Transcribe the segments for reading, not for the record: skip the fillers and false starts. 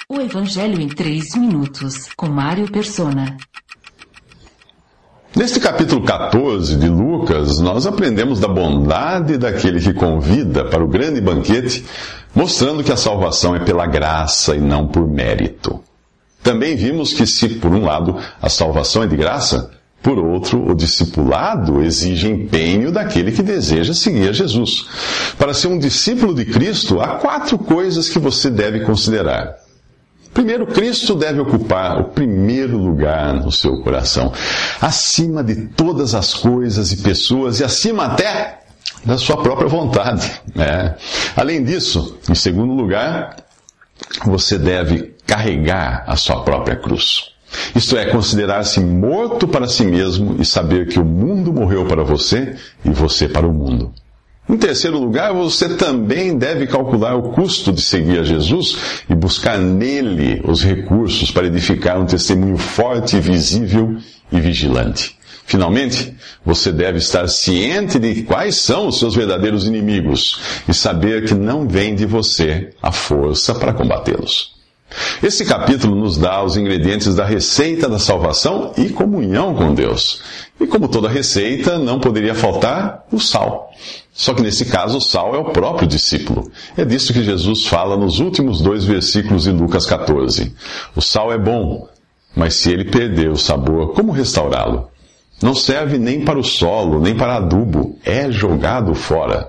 O Evangelho em 3 minutos, com Mário Persona. Neste capítulo 14 de Lucas, nós aprendemos da bondade daquele que convida para o grande banquete, mostrando que a salvação é pela graça e não por mérito. Também vimos que se, por um lado, a salvação é de graça, por outro, o discipulado exige empenho daquele que deseja seguir a Jesus. Para ser um discípulo de Cristo, há 4 coisas que você deve considerar. Primeiro, Cristo deve ocupar o primeiro lugar no seu coração, acima de todas as coisas e pessoas, e acima até da sua própria vontade. Além disso, em segundo lugar, você deve carregar a sua própria cruz. Isto é, considerar-se morto para si mesmo e saber que o mundo morreu para você e você para o mundo. Em terceiro lugar, você também deve calcular o custo de seguir a Jesus e buscar nele os recursos para edificar um testemunho forte, visível e vigilante. Finalmente, você deve estar ciente de quais são os seus verdadeiros inimigos e saber que não vem de você a força para combatê-los. Esse capítulo nos dá os ingredientes da receita da salvação e comunhão com Deus. E como toda receita, não poderia faltar o sal. Só que nesse caso, o sal é o próprio discípulo. É disso que Jesus fala nos últimos 2 versículos de Lucas 14. O sal é bom, mas se ele perder o sabor, como restaurá-lo? Não serve nem para o solo, nem para adubo. É jogado fora.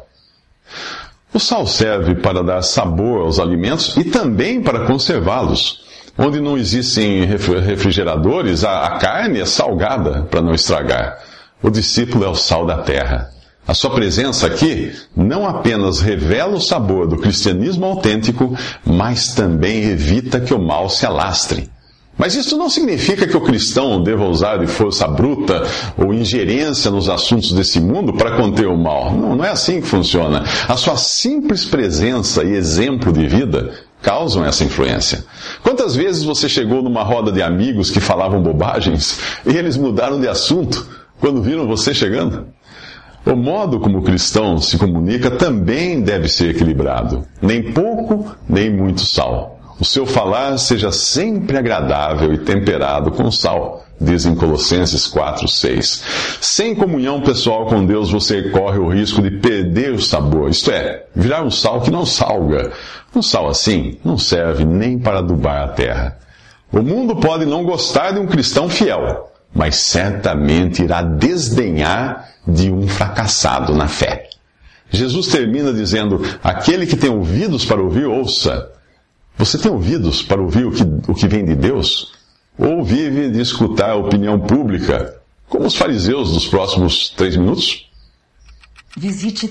O sal serve para dar sabor aos alimentos e também para conservá-los. Onde não existem refrigeradores, a carne é salgada para não estragar. O discípulo é o sal da terra. A sua presença aqui não apenas revela o sabor do cristianismo autêntico, mas também evita que o mal se alastre. Mas isso não significa que o cristão deva usar de força bruta ou ingerência nos assuntos desse mundo para conter o mal. Não é assim que funciona. A sua simples presença e exemplo de vida causam essa influência. Quantas vezes você chegou numa roda de amigos que falavam bobagens e eles mudaram de assunto quando viram você chegando? O modo como o cristão se comunica também deve ser equilibrado. Nem pouco, nem muito sal. O seu falar seja sempre agradável e temperado com sal, diz em Colossenses 4:6. Sem comunhão pessoal com Deus, você corre o risco de perder o sabor, isto é, virar um sal que não salga. Um sal assim não serve nem para adubar a terra. O mundo pode não gostar de um cristão fiel, mas certamente irá desdenhar de um fracassado na fé. Jesus termina dizendo: aquele que tem ouvidos para ouvir, ouça. Você tem ouvidos para ouvir o que vem de Deus? Ou vive de escutar a opinião pública, como os fariseus dos próximos 3 minutos? Visite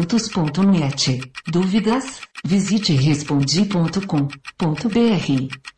3minutos.net. Dúvidas? Visite respondi.com.br.